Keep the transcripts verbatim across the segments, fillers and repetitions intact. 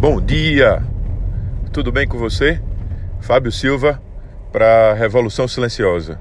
Bom dia, tudo bem com você? Fábio Silva para Revolução Silenciosa.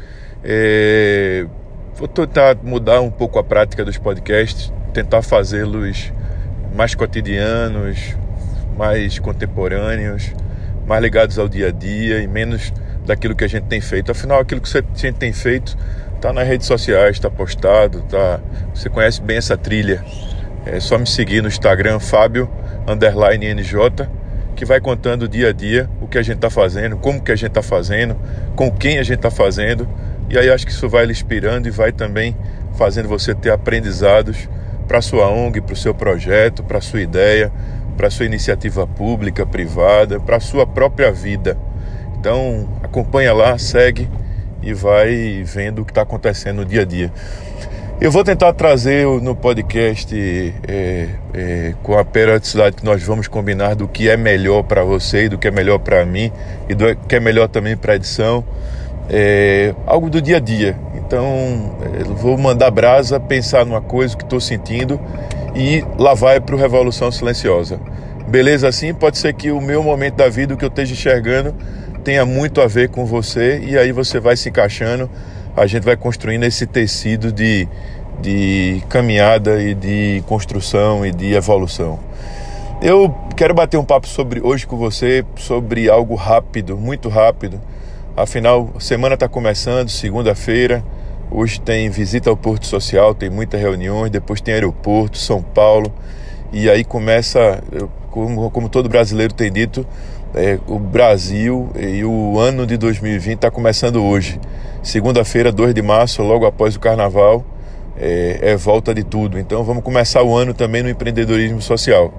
É... Vou tentar mudar um pouco a prática dos podcasts, tentar fazê-los mais cotidianos, mais contemporâneos, mais ligados ao dia a dia e menos daquilo que a gente tem feito. Afinal, aquilo que a gente tem feito está nas redes sociais, está postado, tá... você conhece bem essa trilha. É só me seguir no Instagram, Fábio underline N J, que vai contando dia a dia o que a gente está fazendo, como que a gente está fazendo, com quem a gente está fazendo. E aí acho que isso vai lhe inspirando e vai também fazendo você ter aprendizados para a sua O N G, para o seu projeto, para a sua ideia, para a sua iniciativa pública, privada, para a sua própria vida. Então acompanha lá, segue e vai vendo o que está acontecendo no dia a dia. Eu vou tentar trazer no podcast é, é, com a periodicidade que nós vamos combinar do que é melhor para você e do que é melhor para mim e do que é melhor também para a edição, é, algo do dia a dia. Então é, vou mandar brasa, pensar numa coisa que estou sentindo e lá vai para o Revolução Silenciosa. Beleza assim? Pode ser que o meu momento da vida, o que eu esteja enxergando, tenha muito a ver com você e aí você vai se encaixando. A gente vai construindo esse tecido de, de caminhada e de construção e de evolução. Eu quero bater um papo sobre, hoje com você sobre algo rápido, muito rápido. Afinal, a semana está começando, segunda-feira. Hoje tem visita ao Porto Social, tem muitas reuniões, depois tem aeroporto, São Paulo. E aí começa, como, como todo brasileiro tem dito, é, o Brasil e o ano de dois mil e vinte está começando hoje. Segunda-feira, dois de março, logo após o Carnaval, é, é volta de tudo. Então vamos começar o ano também no empreendedorismo social.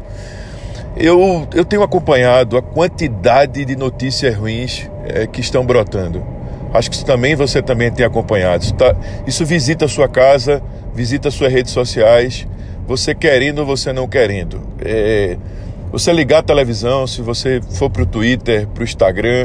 Eu, eu tenho acompanhado a quantidade de notícias ruins é, que estão brotando. Acho que isso também você também tem acompanhado. Isso, tá, isso visita a sua casa, visita as suas redes sociais, você querendo ou você não querendo. É, você ligar a televisão, se você for para o Twitter, para o Instagram,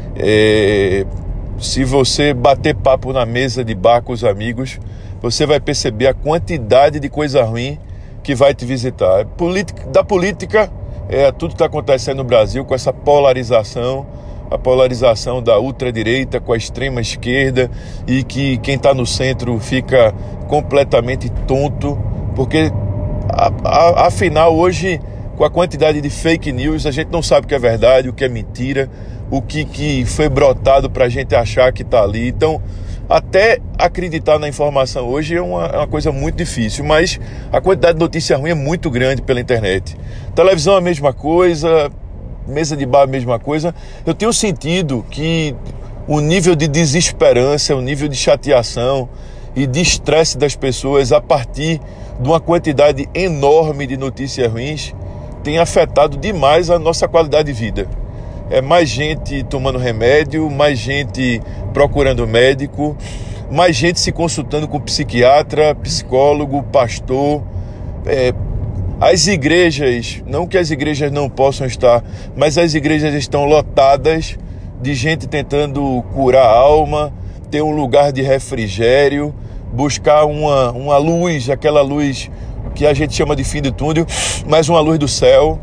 é, se você bater papo na mesa de bar com os amigos, você vai perceber a quantidade de coisa ruim que vai te visitar. Política, da política, é tudo que está acontecendo no Brasil com essa polarização, a polarização da ultradireita com a extrema esquerda e que quem está no centro fica completamente tonto, porque a, a, afinal hoje, com a quantidade de fake news, a gente não sabe o que é verdade, o que é mentira, o que, que foi brotado para a gente achar que está ali. Então, até acreditar na informação hoje é uma, é uma coisa muito difícil, mas a quantidade de notícia ruim é muito grande pela internet. Televisão é a mesma coisa, mesa de bar é a mesma coisa. Eu tenho sentido que o nível de desesperança, o nível de chateação e de estresse das pessoas a partir de uma quantidade enorme de notícias ruins tem afetado demais a nossa qualidade de vida. É mais gente tomando remédio, mais gente procurando médico, mais gente se consultando com psiquiatra, psicólogo, pastor. É, as igrejas, não que as igrejas não possam estar, mas as igrejas estão lotadas de gente tentando curar a alma, ter um lugar de refrigério, buscar uma, uma luz, aquela luz que a gente chama de fim do túnel, mas uma luz do céu.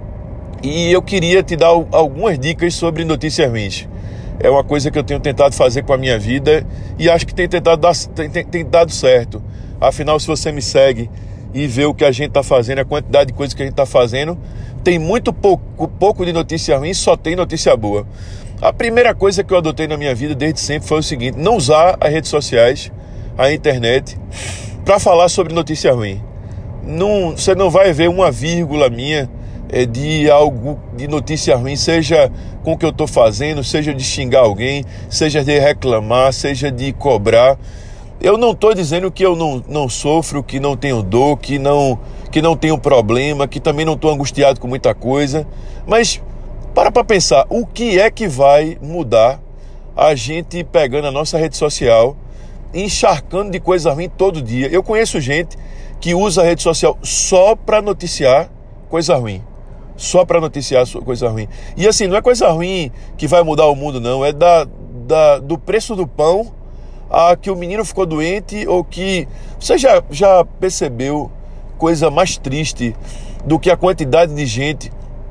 E eu queria te dar algumas dicas sobre notícias ruins. É uma coisa que eu tenho tentado fazer com a minha vida e acho que tem, tentado dar, tem, tem, tem dado certo. Afinal, se você me segue e vê o que a gente está fazendo, a quantidade de coisas que a gente está fazendo, tem muito pouco, pouco de notícia ruim, só tem notícia boa. A primeira coisa que eu adotei na minha vida desde sempre foi o seguinte: não usar as redes sociais, a internet, para falar sobre notícia ruim. Não, você não vai ver uma vírgula minha de algo de notícia ruim, seja com o que eu estou fazendo, seja de xingar alguém, seja de reclamar, seja de cobrar. Eu não estou dizendo que eu não, não sofro, que não tenho dor, que não, que não tenho problema, que também não estou angustiado com muita coisa, mas para para pensar, o que é que vai mudar a gente pegando a nossa rede social, encharcando de coisa ruim todo dia? Eu conheço gente que usa a rede social só para noticiar coisa ruim. Só para noticiar coisa ruim. E assim, não é coisa ruim que vai mudar o mundo, não. É da, da, do preço do pão a que o menino ficou doente ou que... Você já, já percebeu coisa mais triste do que a quantidade de gente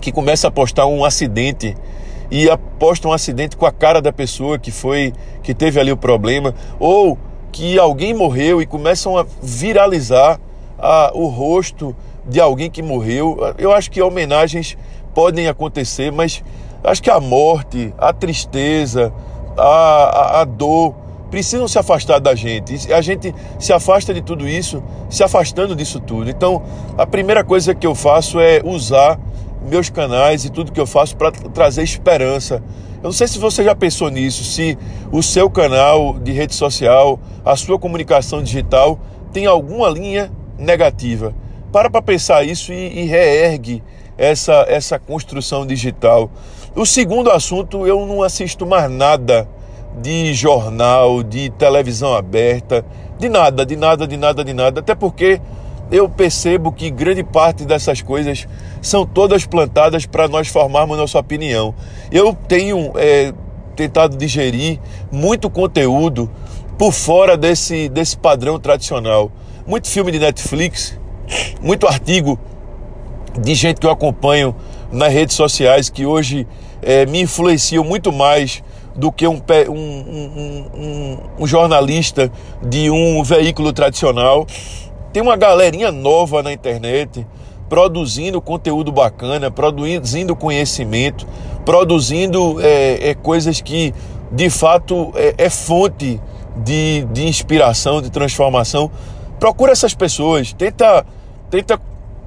que começa a postar um acidente e aposta um acidente com a cara da pessoa que foi, que teve ali o problema, ou que alguém morreu e começam a viralizar a, o rosto de alguém que morreu. Eu acho que homenagens podem acontecer, mas acho que a morte, a tristeza, a, a, a dor precisam se afastar da gente. A gente se afasta de tudo isso, se afastando disso tudo. Então, a primeira coisa que eu faço é usar meus canais e tudo que eu faço para trazer esperança. Eu não sei se você já pensou nisso, se o seu canal de rede social, a sua comunicação digital tem alguma linha negativa. Para para pensar isso e, e reergue essa, essa construção digital. O segundo assunto, eu não assisto mais nada de jornal, de televisão aberta, de nada, de nada, de nada, de nada, até porque eu percebo que grande parte dessas coisas são todas plantadas para nós formarmos nossa opinião. Eu tenho é, tentado digerir muito conteúdo por fora desse, desse padrão tradicional. Muito filme de Netflix, muito artigo de gente que eu acompanho nas redes sociais que hoje é, me influenciam muito mais do que um, um, um, um, um jornalista de um veículo tradicional. Tem uma galerinha nova na internet produzindo conteúdo bacana, produzindo conhecimento, produzindo é, é, coisas que de fato é, é fonte de, de inspiração, de transformação. Procura essas pessoas, tenta, tenta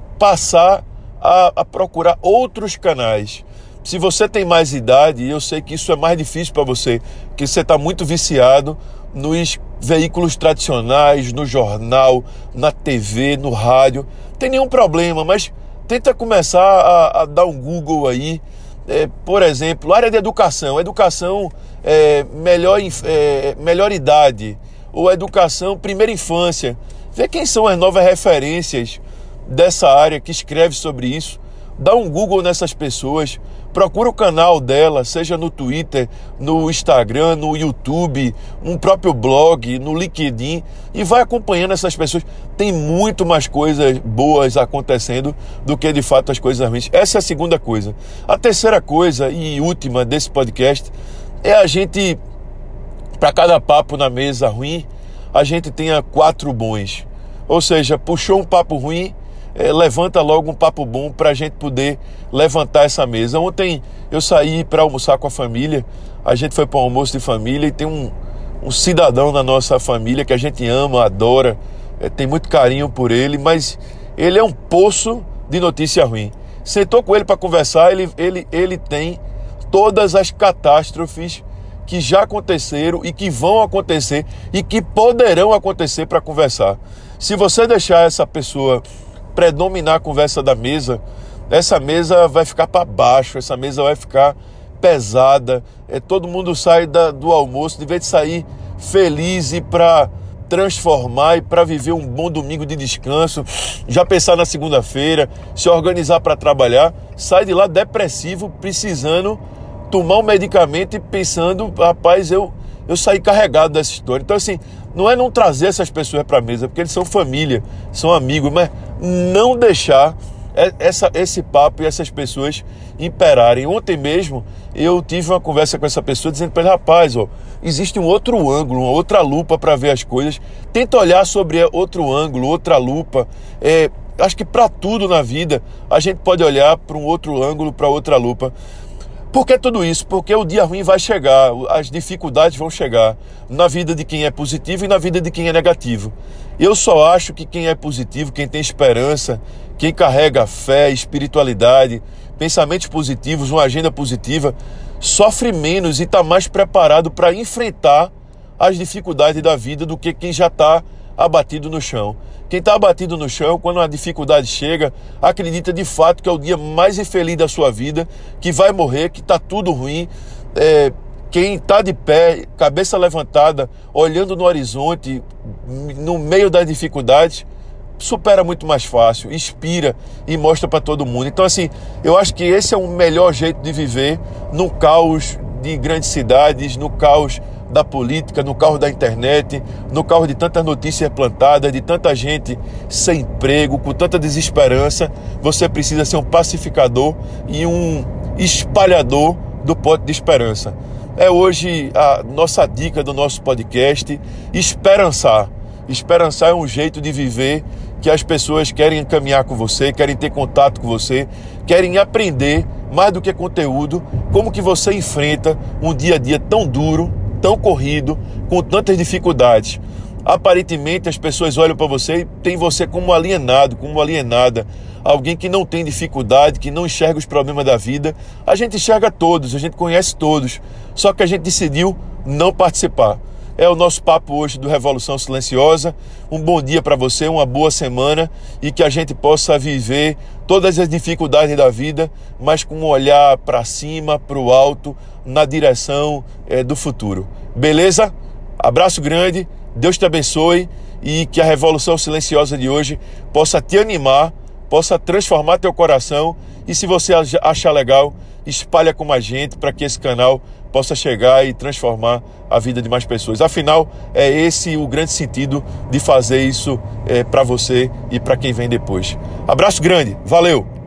passar a, a procurar outros canais. Se você tem mais idade, eu sei que isso é mais difícil para você, porque você está muito viciado nos veículos tradicionais, no jornal, na T V, no rádio. Não tem nenhum problema, mas tenta começar a, a dar um Google aí. É, por exemplo, área de educação, educação é, melhor, é, melhor idade, ou educação primeira infância. Vê quem são as novas referências dessa área que escreve sobre isso. Dá um Google nessas pessoas, procura o canal dela, seja no Twitter, no Instagram, no YouTube, um próprio blog, no LinkedIn, e vai acompanhando essas pessoas. Tem muito mais coisas boas acontecendo do que de fato as coisas ruins. Essa é a segunda coisa. A terceira coisa e última desse podcast é a gente, para cada papo na mesa ruim, a gente tenha quatro bons. Ou seja, puxou um papo ruim, É, levanta logo um papo bom para a gente poder levantar essa mesa. Ontem eu saí para almoçar com a família, a gente foi para um almoço de família e tem um, um cidadão na nossa família que a gente ama, adora, é, tem muito carinho por ele, mas ele é um poço de notícia ruim. Sentou com ele para conversar, ele, ele, ele tem todas as catástrofes que já aconteceram e que vão acontecer e que poderão acontecer para conversar. Se você deixar essa pessoa predominar a conversa da mesa, essa mesa vai ficar para baixo, essa mesa vai ficar pesada, é, todo mundo sai da, do almoço, de vez de sair feliz e para transformar e para viver um bom domingo de descanso, já pensar na segunda-feira, se organizar para trabalhar, sai de lá depressivo, precisando tomar um medicamento e pensando, rapaz, eu, eu saí carregado dessa história. Então assim, não é não trazer essas pessoas para a mesa, porque eles são família, são amigos, mas não deixar essa, esse papo e essas pessoas imperarem. Ontem mesmo eu tive uma conversa com essa pessoa dizendo para ele, rapaz, ó, existe um outro ângulo, uma outra lupa para ver as coisas. Tenta olhar sobre outro ângulo, outra lupa. É, acho que para tudo na vida a gente pode olhar para um outro ângulo, para outra lupa. Por que tudo isso? Porque o dia ruim vai chegar, as dificuldades vão chegar na vida de quem é positivo e na vida de quem é negativo. Eu só acho que quem é positivo, quem tem esperança, quem carrega fé, espiritualidade, pensamentos positivos, uma agenda positiva, sofre menos e está mais preparado para enfrentar as dificuldades da vida do que quem já está abatido no chão. Quem está abatido no chão, quando a dificuldade chega, acredita de fato que é o dia mais infeliz da sua vida, que vai morrer, que está tudo ruim. É, quem está de pé, cabeça levantada, olhando no horizonte, no meio das dificuldades, supera muito mais fácil, inspira e mostra para todo mundo. Então assim, eu acho que esse é o melhor jeito de viver no caos de grandes cidades, no caos da política, no caos da internet, no caos de tantas notícias plantadas, de tanta gente sem emprego, com tanta desesperança, você precisa ser um pacificador e um espalhador do pote de esperança. É hoje a nossa dica do nosso podcast, esperançar. Esperançar é um jeito de viver que as pessoas querem caminhar com você, querem ter contato com você, querem aprender, mais do que conteúdo, como que você enfrenta um dia a dia tão duro, tão corrido, com tantas dificuldades. Aparentemente as pessoas olham para você e têm você como alienado, como alienada, alguém que não tem dificuldade, que não enxerga os problemas da vida. A gente enxerga todos, a gente conhece todos, só que a gente decidiu não participar. É o nosso papo hoje do Revolução Silenciosa. Um bom dia para você, uma boa semana e que a gente possa viver todas as dificuldades da vida, mas com um olhar para cima, para o alto, na direção é, do futuro. Beleza? Abraço grande, Deus te abençoe e que a Revolução Silenciosa de hoje possa te animar, possa transformar teu coração e se você achar legal, espalha com a gente para que esse canal possa chegar e transformar a vida de mais pessoas. Afinal, é esse o grande sentido de fazer isso é, para você e para quem vem depois. Abraço grande, valeu!